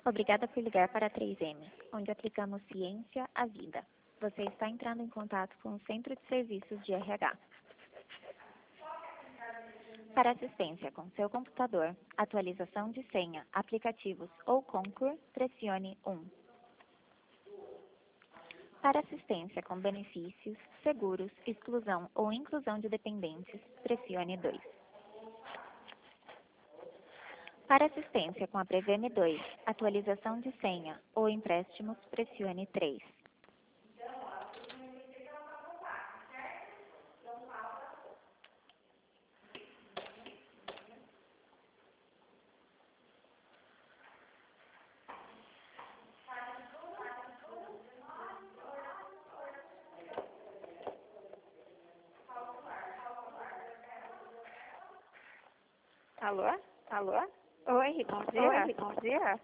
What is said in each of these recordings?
Obrigada por ligar para a 3M, onde aplicamos ciência à vida. Você está entrando em contato com o Centro de Serviços de RH. Para assistência com seu computador, atualização de senha, aplicativos ou Concur, pressione 1. Para assistência com benefícios, seguros, exclusão ou inclusão de dependentes, pressione 2. Para assistência com a Preveme 2, atualização de senha ou empréstimos, pressione 3. Alô? Alô? Oi, bom dia. Oi, bom dia.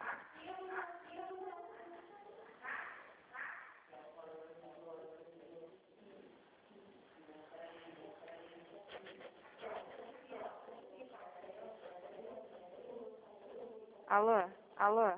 Alô? Alô?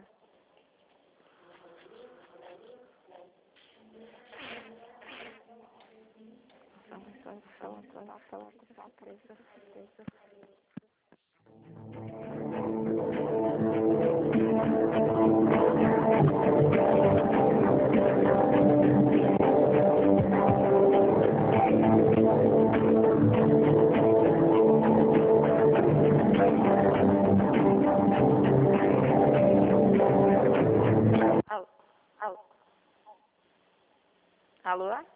Alô? Alô?